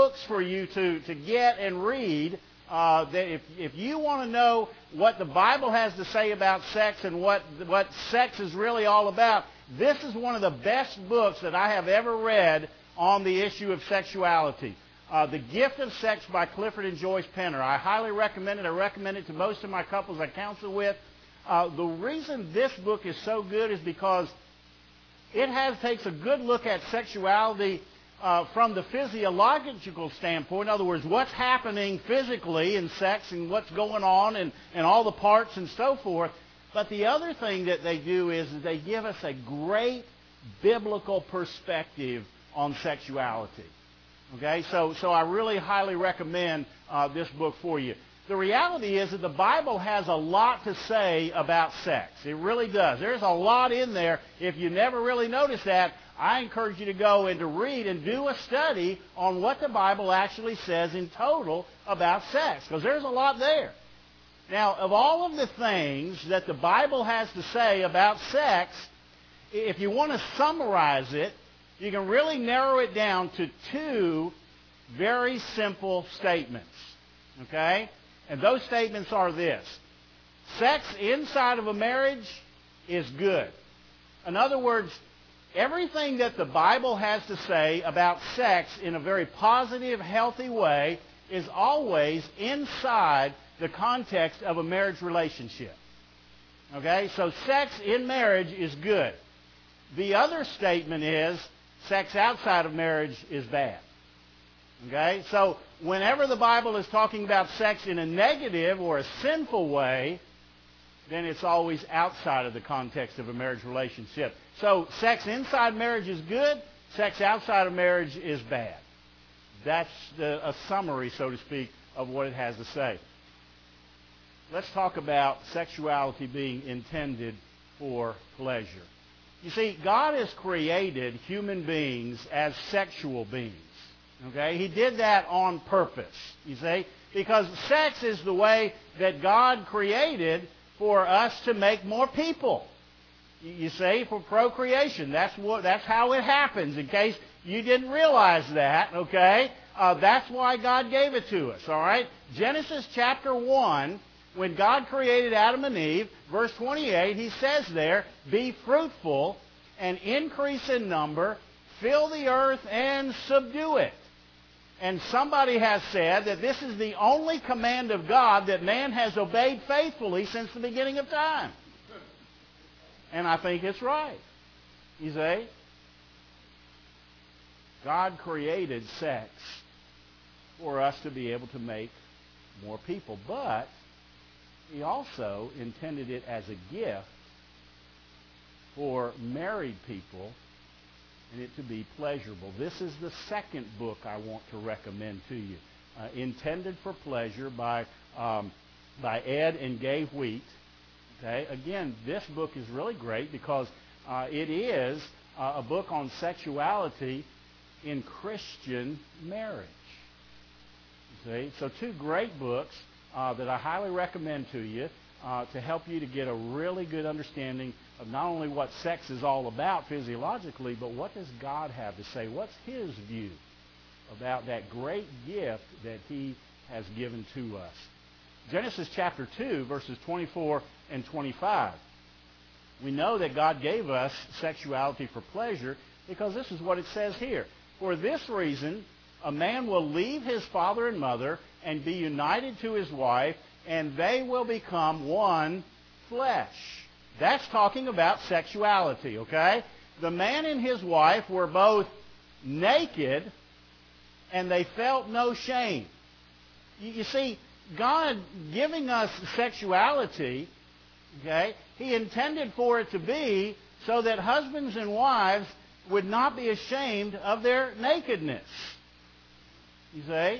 books for you to get and read. That if you want to know what the Bible has to say about sex and what sex is really all about, this is one of the best books that I have ever read on the issue of sexuality. The Gift of Sex by Clifford and Joyce Penner. I highly recommend it. I recommend it to most of my couples I counsel with. The reason this book is so good is because it takes a good look at sexuality from the physiological standpoint. In other words, what's happening physically in sex and what's going on and all the parts and so forth. But the other thing that they do is they give us a great biblical perspective on sexuality. Okay, so I really highly recommend this book for you. The reality is that the Bible has a lot to say about sex. It really does. There's a lot in there. If you never really noticed that, I encourage you to go and to read and do a study on what the Bible actually says in total about sex, because there's a lot there. Now, of all of the things that the Bible has to say about sex, if you want to summarize it, you can really narrow it down to two very simple statements. Okay? And those statements are this. Sex inside of a marriage is good. In other words, everything that the Bible has to say about sex in a very positive, healthy way is always inside the context of a marriage relationship. Okay? So sex in marriage is good. The other statement is sex outside of marriage is bad. Okay? So whenever the Bible is talking about sex in a negative or a sinful way, then it's always outside of the context of a marriage relationship. So sex inside marriage is good. Sex outside of marriage is bad. That's a summary, so to speak, of what it has to say. Let's talk about sexuality being intended for pleasure. You see, God has created human beings as sexual beings. Okay? He did that on purpose, you see, because sex is the way that God created for us to make more people. You see, for procreation. That's how it happens, in case you didn't realize that, okay? That's why God gave it to us, all right? Genesis chapter 1, when God created Adam and Eve, verse 28, he says there, be fruitful and increase in number, fill the earth and subdue it. And somebody has said that this is the only command of God that man has obeyed faithfully since the beginning of time. And I think it's right. You see? God created sex for us to be able to make more people. But He also intended it as a gift for married people and it to be pleasurable. This is the second book I want to recommend to you. Intended for Pleasure by Ed and Gay Wheat. Okay? Again, this book is really great because it is a book on sexuality in Christian marriage. You see? So two great books that I highly recommend to you to help you to get a really good understanding of not only what sex is all about physiologically, but what does God have to say? What's His view about that great gift that He has given to us? Genesis chapter 2, verses 24 and 25. We know that God gave us sexuality for pleasure because this is what it says here. For this reason, a man will leave his father and mother and be united to his wife, and they will become one flesh. That's talking about sexuality, okay? The man and his wife were both naked, and they felt no shame. You see, God giving us sexuality, okay, He intended for it to be so that husbands and wives would not be ashamed of their nakedness. You see?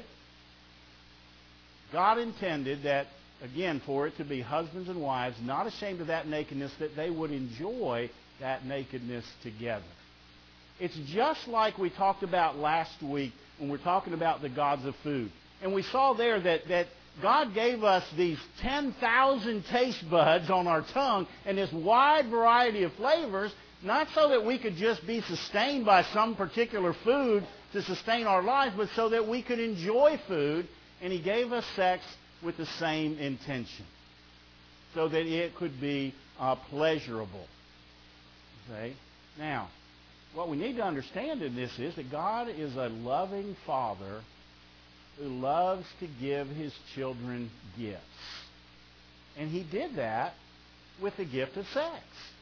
God intended that, again, for it to be husbands and wives not ashamed of that nakedness, that they would enjoy that nakedness together. It's just like we talked about last week when we're talking about the gods of food. And we saw there that God gave us these 10,000 taste buds on our tongue and this wide variety of flavors, not so that we could just be sustained by some particular food to sustain our lives, but so that we could enjoy food. And He gave us sex with the same intention, so that it could be pleasurable. Okay? Now, what we need to understand in this is that God is a loving Father who loves to give His children gifts. And He did that with the gift of sex.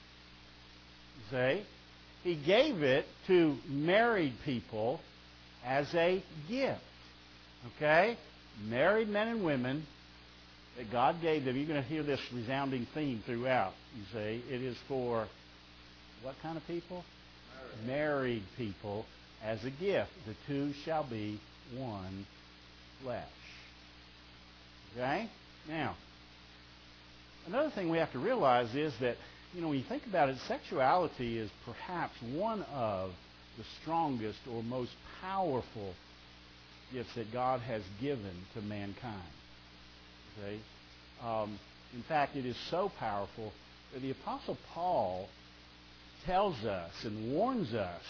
See? He gave it to married people as a gift. Okay? Married men and women that God gave them. You're going to hear this resounding theme throughout. You see, it is for what kind of people? Married people as a gift. The two shall be one flesh. Okay? Now, another thing we have to realize is that, when you think about it, sexuality is perhaps one of the strongest or most powerful gifts that God has given to mankind. Okay? In fact, it is so powerful that the Apostle Paul tells us and warns us,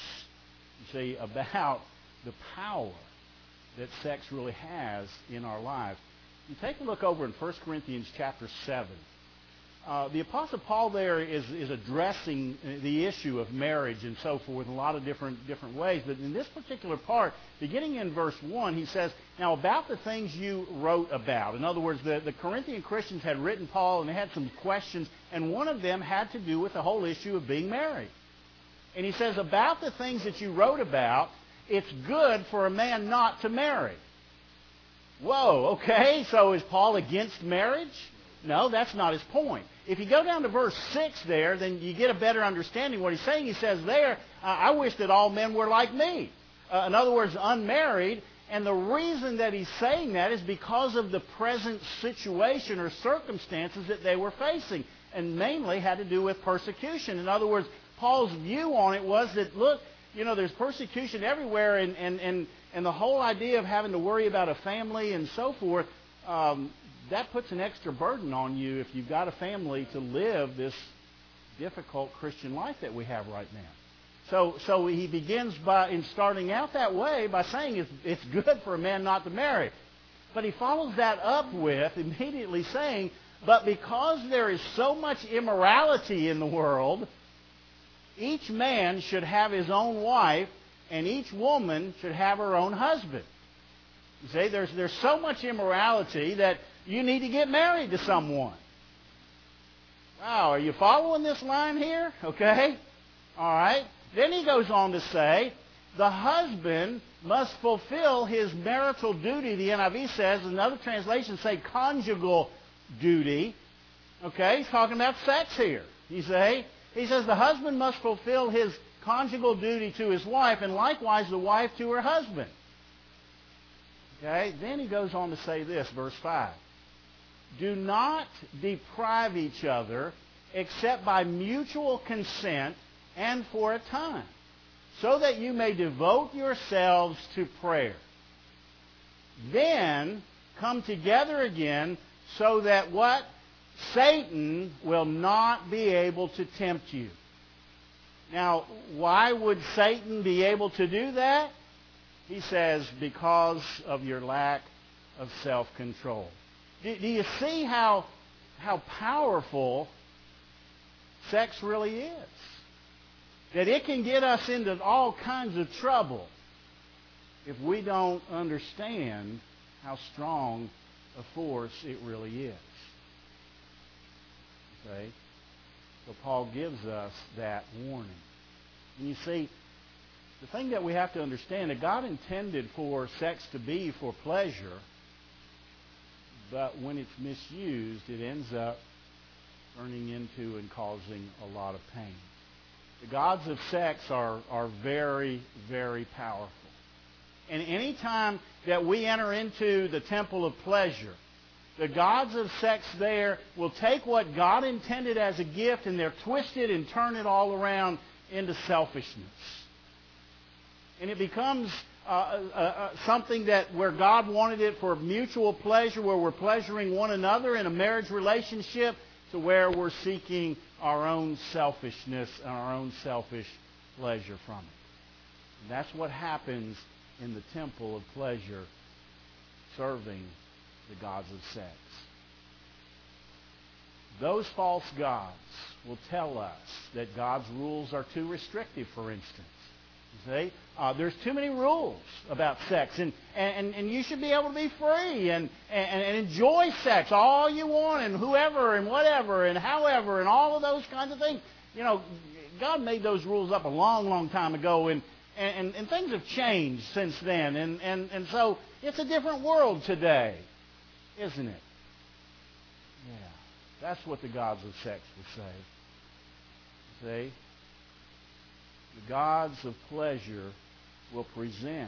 about the power that sex really has in our lives. You take a look over in 1 Corinthians chapter 7. The Apostle Paul there is addressing the issue of marriage and so forth in a lot of different ways. But in this particular part, beginning in verse 1, he says, "Now about the things you wrote about." In other words, the Corinthian Christians had written Paul and they had some questions, and one of them had to do with the whole issue of being married. And he says, "About the things that you wrote about, it's good for a man not to marry." Whoa, okay, so is Paul against marriage? No, that's not his point. If you go down to verse 6 there, then you get a better understanding what he's saying. He says there, I wish that all men were like me. In other words, unmarried. And the reason that he's saying that is because of the present situation or circumstances that they were facing. And mainly had to do with persecution. In other words, Paul's view on it was that, look, there's persecution everywhere. And the whole idea of having to worry about a family and so forth, that puts an extra burden on you if you've got a family to live this difficult Christian life that we have right now. So he begins in starting out that way by saying it's good for a man not to marry. But he follows that up with immediately saying, but because there is so much immorality in the world, each man should have his own wife and each woman should have her own husband. You see, there's so much immorality that you need to get married to someone. Wow, are you following this line here? Okay. All right. Then he goes on to say, the husband must fulfill his marital duty, the NIV says. Another translation say conjugal duty. Okay, he's talking about sex here. You see? He says the husband must fulfill his conjugal duty to his wife, and likewise the wife to her husband. Okay, then he goes on to say this, verse 5. Do not deprive each other except by mutual consent and for a time, so that you may devote yourselves to prayer. Then come together again so that what? Satan will not be able to tempt you. Now, why would Satan be able to do that? He says, because of your lack of self-control. Do you see how powerful sex really is? That it can get us into all kinds of trouble if we don't understand how strong a force it really is. Okay? So Paul gives us that warning. And you see, the thing that we have to understand, that God intended for sex to be for pleasure, but when it's misused, it ends up turning into and causing a lot of pain. The gods of sex are very, very powerful. And any time that we enter into the temple of pleasure, the gods of sex there will take what God intended as a gift and they'll twist it and turn it all around into selfishness. And it becomes something that where God wanted it for mutual pleasure, where we're pleasuring one another in a marriage relationship, to where we're seeking our own selfishness and our own selfish pleasure from it. And that's what happens in the temple of pleasure, serving the gods of sex. Those false gods will tell us that God's rules are too restrictive, for instance. You see? There's too many rules about sex, and you should be able to be free and enjoy sex all you want, and whoever and whatever and however and all of those kinds of things. You know, God made those rules up a long, long time ago, and things have changed since then, and so it's a different world today, isn't it? Yeah. That's what the gods of sex will say. See? The gods of pleasure will present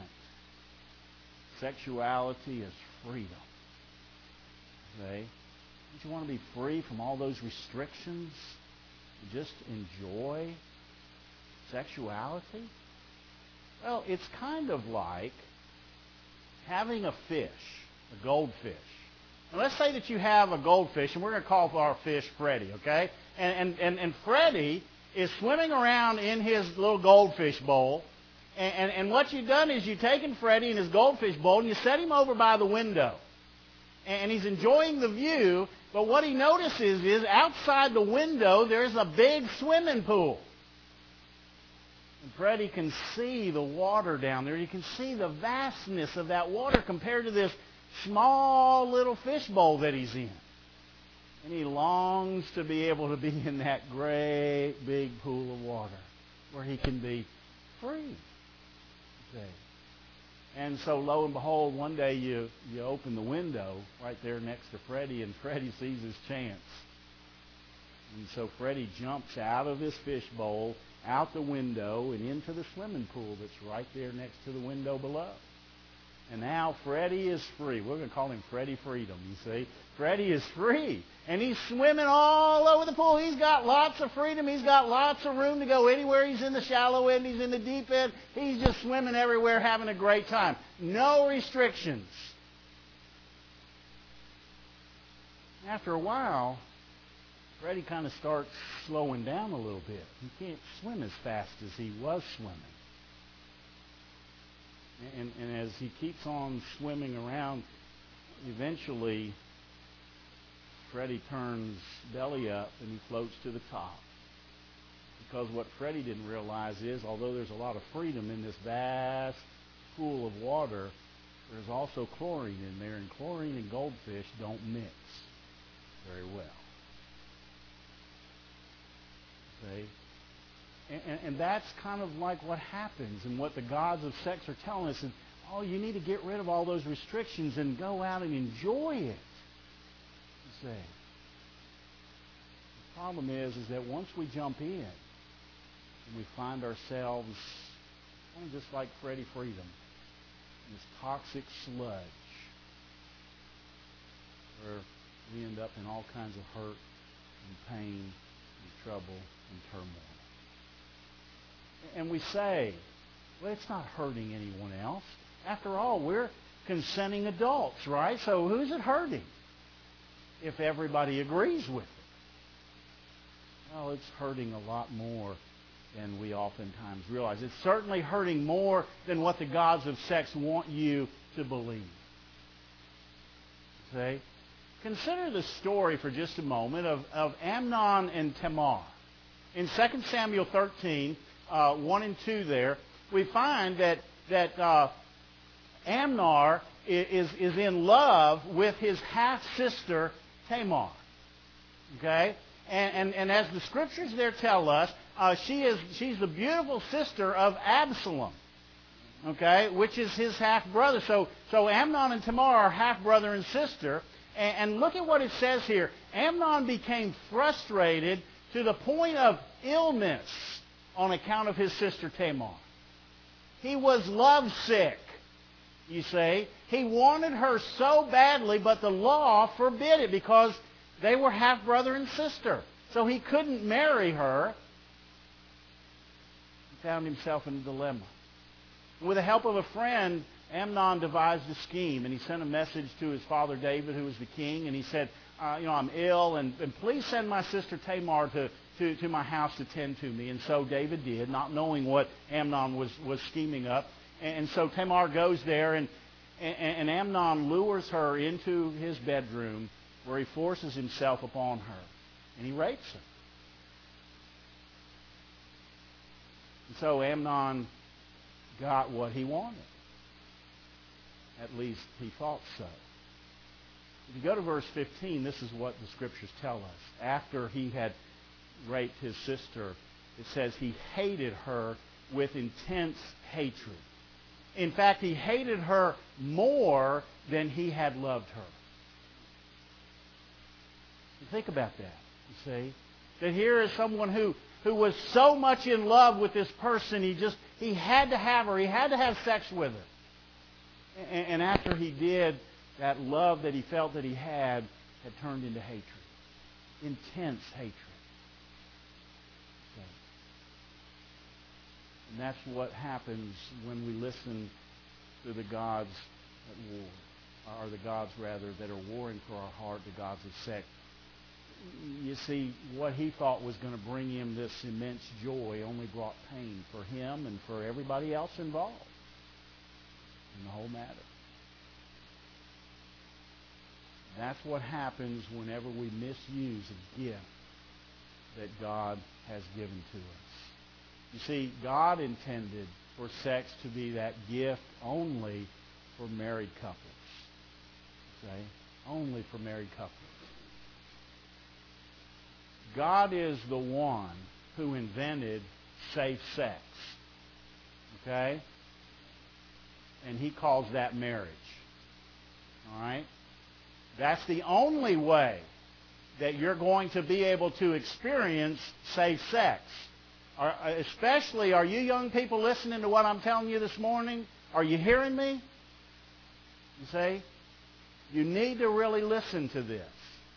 sexuality as freedom. See? Don't you want to be free from all those restrictions and just enjoy sexuality? Well, it's kind of like having a fish, a goldfish. Now, let's say that you have a goldfish, and we're going to call our fish Freddie, okay? And Freddie is swimming around in his little goldfish bowl. And what you've done is you've taken Freddie in his goldfish bowl, and you set him over by the window. And he's enjoying the view, but what he notices is outside the window there's a big swimming pool. And Freddie can see the water down there. You can see the vastness of that water compared to this small little fish bowl that he's in. And he longs to be able to be in that great big pool of water where he can be free. See? And so lo and behold, one day you open the window right there next to Freddie, and Freddie sees his chance. And so Freddie jumps out of his fish bowl, out the window, and into the swimming pool that's right there next to the window below. And now Freddie is free. We're going to call him Freddie Freedom, you see. Freddie is free. And he's swimming all over the pool. He's got lots of freedom. He's got lots of room to go anywhere. He's in the shallow end. He's in the deep end. He's just swimming everywhere, having a great time. No restrictions. After a while, Freddie kind of starts slowing down a little bit. He can't swim as fast as he was swimming. And as he keeps on swimming around, eventually Freddie turns belly up and he floats to the top. Because what Freddie didn't realize is, although there's a lot of freedom in this vast pool of water, there's also chlorine in there, and chlorine and goldfish don't mix very well. See? And that's kind of like what happens, and what the gods of sex are telling us. And, you need to get rid of all those restrictions and go out and enjoy it. You see. The problem is that once we jump in and we find ourselves kind of just like Freddie Freedom, in this toxic sludge, where we end up in all kinds of hurt and pain and trouble and turmoil. And we say, well, it's not hurting anyone else. After all, we're consenting adults, right? So who's it hurting if everybody agrees with it? Well, it's hurting a lot more than we oftentimes realize. It's certainly hurting more than what the gods of sex want you to believe. See? Consider the story for just a moment of Amnon and Tamar. In 2 Samuel 13, 1 and 2 there, we find that Amnon is in love with his half-sister Tamar. Okay? And as the scriptures there tell us, she's the beautiful sister of Absalom. Okay? Which is his half-brother. So Amnon and Tamar are half-brother and sister. And look at what it says here. Amnon became frustrated to the point of illness on account of his sister Tamar. He was lovesick, you see. He wanted her so badly, but the law forbid it because they were half-brother and sister. So he couldn't marry her. He found himself in a dilemma. With the help of a friend, Amnon devised a scheme, and he sent a message to his father David, who was the king, and he said, I'm ill, and please send my sister Tamar to my house to tend to me. And so David did, not knowing what Amnon was scheming up. And so Tamar goes there, and Amnon lures her into his bedroom where he forces himself upon her, and he rapes her. And so Amnon got what he wanted. At least he thought so. If you go to verse 15, this is what the Scriptures tell us. After he had raped his sister, it says he hated her with intense hatred. In fact, he hated her more than he had loved her. Think about that, you see. That here is someone who was so much in love with this person, he had to have her, he had to have sex with her. And after he did, that love that he felt that he had turned into hatred. Intense hatred. And that's what happens when we listen to the gods at war, or the gods, rather, that are warring for our heart, the gods of sex. You see, what he thought was going to bring him this immense joy only brought pain for him and for everybody else involved in the whole matter. That's what happens whenever we misuse a gift that God has given to us. You see, God intended for sex to be that gift only for married couples. Okay? Only for married couples. God is the one who invented safe sex. Okay? And he calls that marriage. All right? That's the only way that you're going to be able to experience safe sex. Especially, are you young people listening to what I'm telling you this morning? Are you hearing me? You see? You need to really listen to this.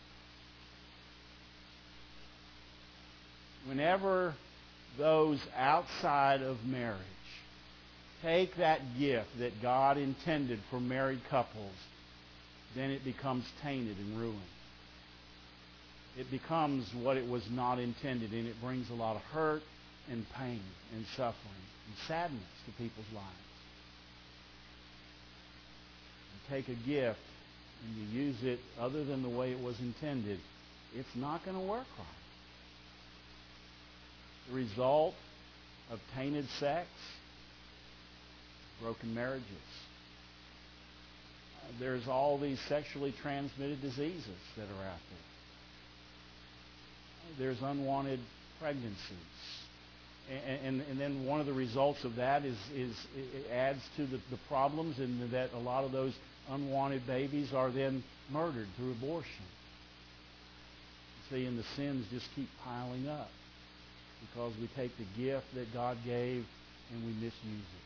Whenever those outside of marriage take that gift that God intended for married couples, then it becomes tainted and ruined. It becomes what it was not intended, and it brings a lot of hurt and pain and suffering and sadness to people's lives. You take a gift and you use it other than the way it was intended, it's not going to work right. The result of tainted sex, broken marriages. There's all these sexually transmitted diseases that are out there. There's unwanted pregnancies. And then one of the results of that is it adds to the problems in that a lot of those unwanted babies are then murdered through abortion. You see, and the sins just keep piling up because we take the gift that God gave and we misuse it.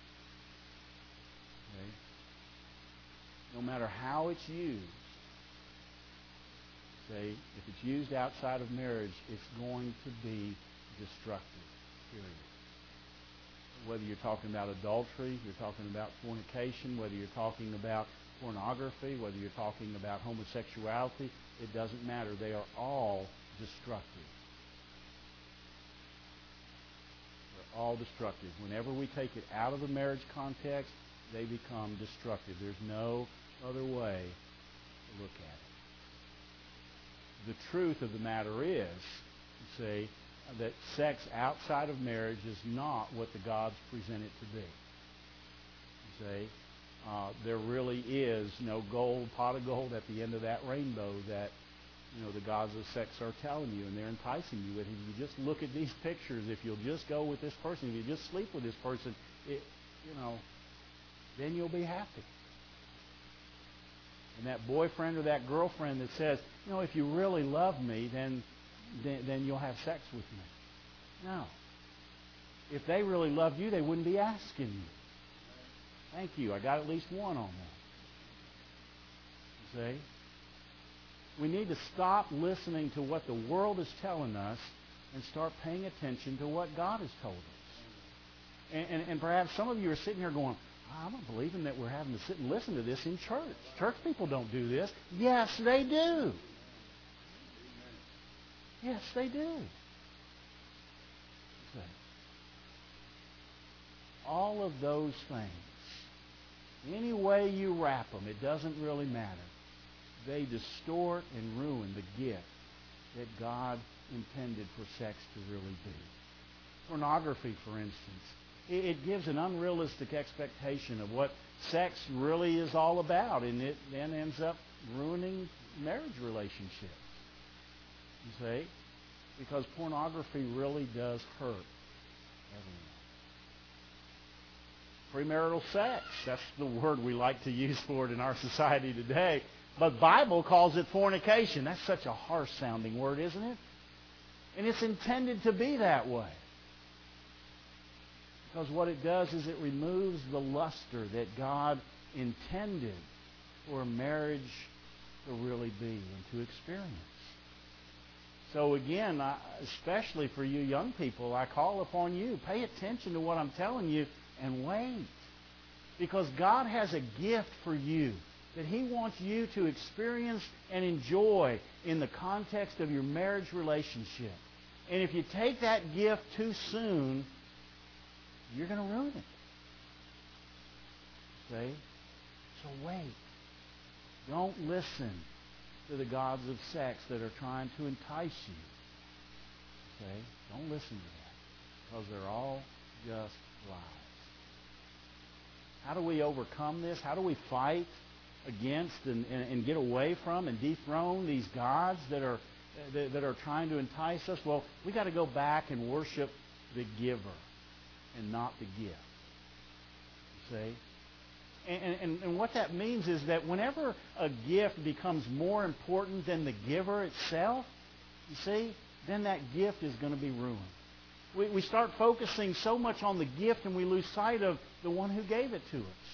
Okay? No matter how it's used, say, if it's used outside of marriage, it's going to be destructive, period. Whether you're talking about adultery, you're talking about fornication, whether you're talking about pornography, whether you're talking about homosexuality, it doesn't matter. They are all destructive. They're all destructive. Whenever we take it out of the marriage context, they become destructive. There's no other way to look at it. The truth of the matter is, you see, that sex outside of marriage is not what the gods present it to be. You see, there really is no pot of gold at the end of that rainbow that, you know, the gods of sex are telling you, and they're enticing you with. If you just look at these pictures, if you'll just go with this person, if you just sleep with this person, then you'll be happy. And that boyfriend or that girlfriend that says, if you really love me, then you'll have sex with me. No. If they really loved you, they wouldn't be asking you. Thank you. I got at least one on that. You see? We need to stop listening to what the world is telling us and start paying attention to what God has told us. And perhaps some of you are sitting here going, I'm not believing that we're having to sit and listen to this in church. Church people don't do this. Yes, they do. Yes, they do. all of those things, any way you wrap them, it doesn't really matter. They distort and ruin the gift that God intended for sex to really be. Pornography, for instance, it gives an unrealistic expectation of what sex really is all about, and it then ends up ruining marriage relationships. You see? Because pornography really does hurt everyone. Premarital sex, that's the word we like to use for it in our society today. But the Bible calls it fornication. That's such a harsh-sounding word, isn't it? And it's intended to be that way. Because what it does is it removes the luster that God intended for a marriage to really be and to experience. So again, especially for you young people, I call upon you, pay attention to what I'm telling you and wait. Because God has a gift for you that He wants you to experience and enjoy in the context of your marriage relationship. And if you take that gift too soon, you're going to ruin it. See? So wait. Don't listen to the gods of sex that are trying to entice you. Okay? Don't listen to that. Because they're all just lies. How do we overcome this? How do we fight against and get away from and dethrone these gods that are trying to entice us? Well, we got to go back and worship the giver and not the gift. You see? And what that means is that whenever a gift becomes more important than the giver itself, you see, then that gift is going to be ruined. We start focusing so much on the gift and we lose sight of the one who gave it to us.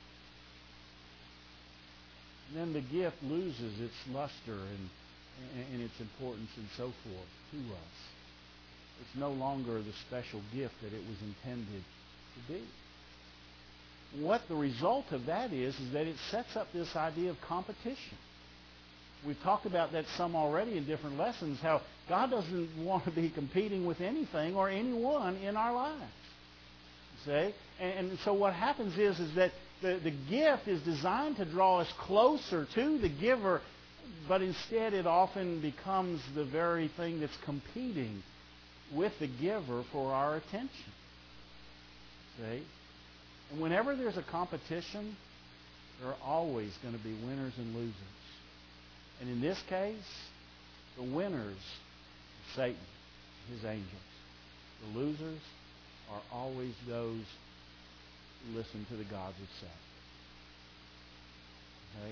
And then the gift loses its luster and its importance and so forth to us. It's no longer the special gift that it was intended to be. What the result of that is that it sets up this idea of competition. We've talked about that some already in different lessons, how God doesn't want to be competing with anything or anyone in our lives. See? And so what happens is that the gift is designed to draw us closer to the giver, but instead it often becomes the very thing that's competing with the giver for our attention. See? And whenever there's a competition, there are always going to be winners and losers. And in this case, the winners are Satan, his angels. The losers are always those who listen to the gods of sex. Okay?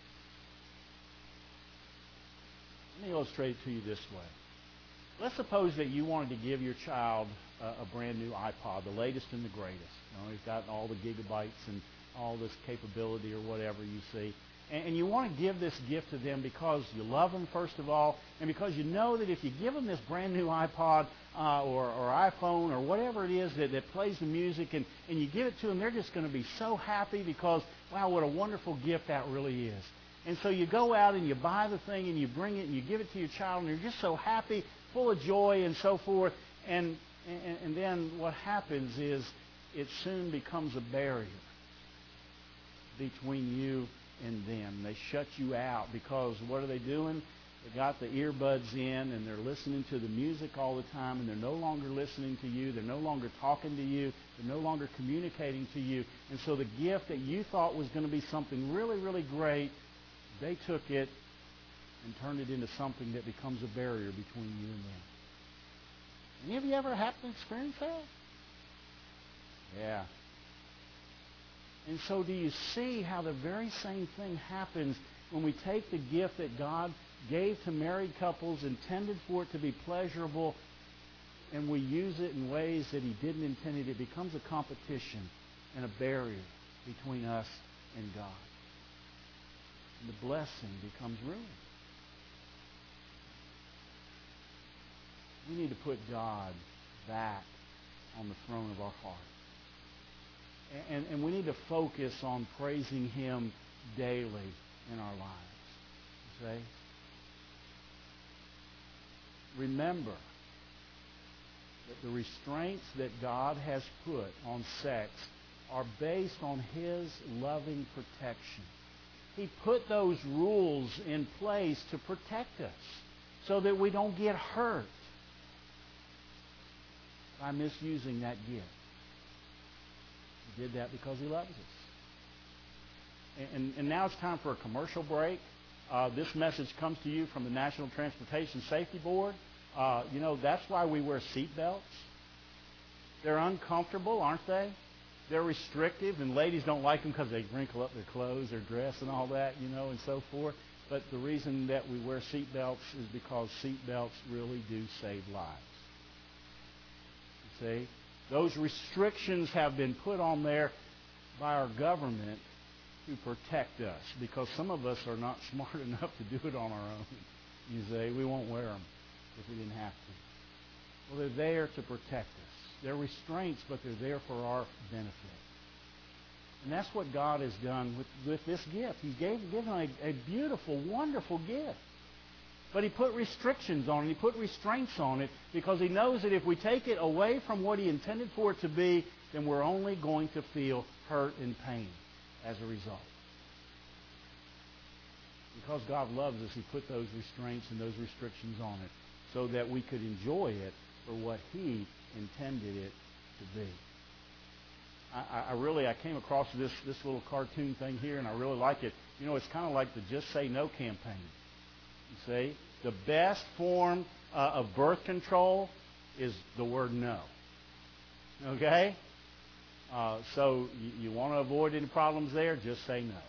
Let me illustrate it to you this way. Let's suppose that you wanted to give your child a brand new iPod, the latest and the greatest. You know, it's got all the gigabytes and all this capability or whatever you see. And you want to give this gift to them because you love them, first of all, and because you know that if you give them this brand new iPod or iPhone or whatever it is that plays the music and you give it to them, they're just going to be so happy because, wow, what a wonderful gift that really is. And so you go out and you buy the thing and you bring it and you give it to your child and you're just so happy, full of joy and so forth. And then what happens is it soon becomes a barrier between you and them. They shut you out because what are they doing? They got the earbuds in and they're listening to the music all the time and they're no longer listening to you. They're no longer talking to you. They're no longer communicating to you. And so the gift that you thought was going to be something really, really great, they took it and turned it into something that becomes a barrier between you and them. Any of you ever happened to experience that? Yeah. And so do you see how the very same thing happens when we take the gift that God gave to married couples, intended for it to be pleasurable, and we use it in ways that He didn't intend it? It becomes a competition and a barrier between us and God. And the blessing becomes ruined. We need to put God back on the throne of our heart. And we need to focus on praising Him daily in our lives. You see? Remember that the restraints that God has put on sex are based on His loving protection. He put those rules in place to protect us so that we don't get hurt by misusing that gift. He did that because He loves us. And now it's time for a commercial break. This message comes to you from the National Transportation Safety Board. That's why we wear seat belts. They're uncomfortable, aren't they? They're restrictive, and ladies don't like them because they wrinkle up their clothes, their dress, and all that, and so forth. But the reason that we wear seat belts is because seat belts really do save lives. You see? Those restrictions have been put on there by our government to protect us, because some of us are not smart enough to do it on our own. You say, we won't wear them if we didn't have to. Well, they're there to protect us. They're restraints, but they're there for our benefit. And that's what God has done with this gift. He's given a beautiful, wonderful gift. But He put restrictions on it. He put restraints on it because He knows that if we take it away from what He intended for it to be, then we're only going to feel hurt and pain as a result. Because God loves us, He put those restraints and those restrictions on it so that we could enjoy it for what He intended it to be. I came across this little cartoon thing here, and I really like it. It's kind of like the Just Say No campaign. You see, the best form of birth control is the word no. Okay? So you want to avoid any problems there, just say no.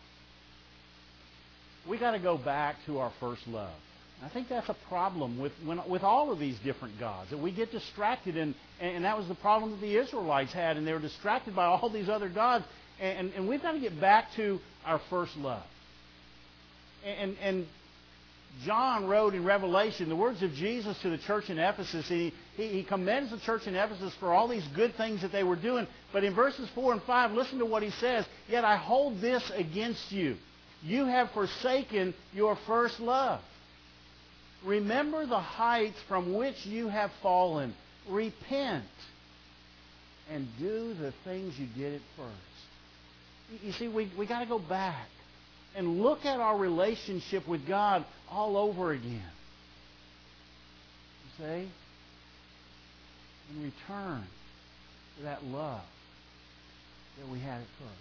We got to go back to our first love. I think that's a problem with all of these different gods, that we get distracted, and that was the problem that the Israelites had, and they were distracted by all these other gods, and we've got to get back to our first love. And John wrote in Revelation the words of Jesus to the church in Ephesus. He commends the church in Ephesus for all these good things that they were doing, but in verses 4 and 5, listen to what he says. Yet I hold this against you. You have forsaken your first love. Remember the heights from which you have fallen. Repent and do the things you did at first. You see, we got to go back and look at our relationship with God all over again. You see? And return to that love that we had at first.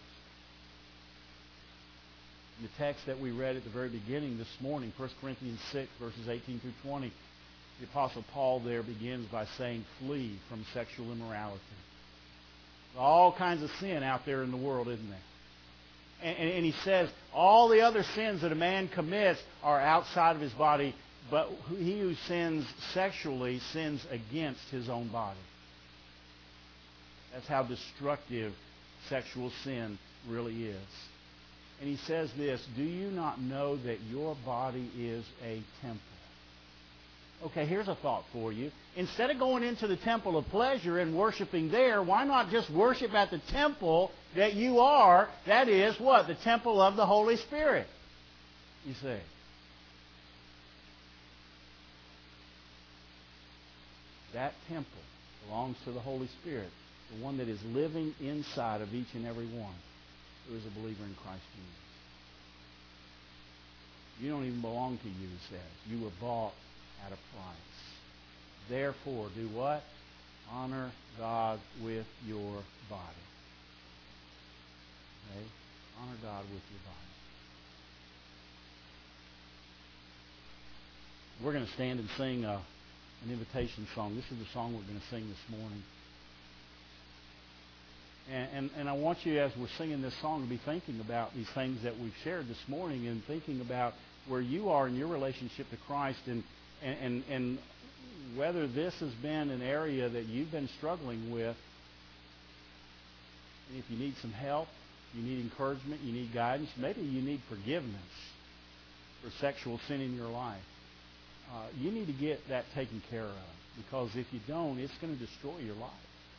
In the text that we read at the very beginning this morning, 1 Corinthians 6, verses 18 through 20, the Apostle Paul there begins by saying, flee from sexual immorality. All kinds of sin out there in the world, isn't there? And he says, all the other sins that a man commits are outside of his body, but he who sins sexually sins against his own body. That's how destructive sexual sin really is. And he says this, do you not know that your body is a temple? Okay, here's a thought for you. Instead of going into the temple of pleasure and worshiping there, why not just worship at the temple that you are? That is what? The temple of the Holy Spirit. You see. That temple belongs to the Holy Spirit, the one that is living inside of each and every one who is a believer in Christ Jesus. You don't even belong to you, he says. You were bought at a price. Therefore, do what? Honor God with your body. Okay? Honor God with your body. We're going to stand and sing an invitation song. This is the song we're going to sing this morning. And I want you, as we're singing this song, to be thinking about these things that we've shared this morning and thinking about where you are in your relationship to Christ and whether this has been an area that you've been struggling with. And if you need some help, you need encouragement, you need guidance, maybe you need forgiveness for sexual sin in your life. You need to get that taken care of, because if you don't, it's going to destroy your life.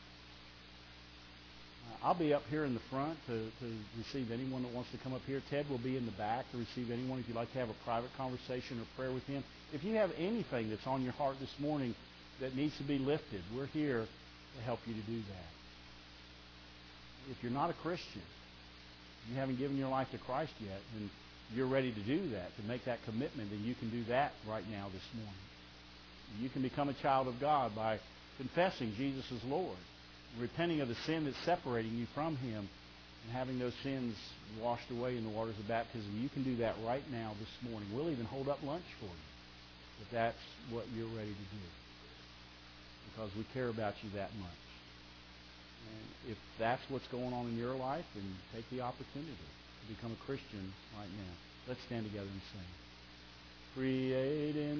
I'll be up here in the front to receive anyone that wants to come up here. Ted will be in the back to receive anyone if you'd like to have a private conversation or prayer with him. If you have anything that's on your heart this morning, that needs to be lifted, we're here to help you to do that. If you're not a Christian, you haven't given your life to Christ yet, and you're ready to do that, to make that commitment, then you can do that right now this morning. You can become a child of God by confessing Jesus as Lord, repenting of the sin that's separating you from Him, and having those sins washed away in the waters of baptism. You can do that right now this morning. We'll even hold up lunch for you if that's what you're ready to do, because we care about you that much. And if that's what's going on in your life, then take the opportunity to become a Christian right now. Let's stand together and sing. Create in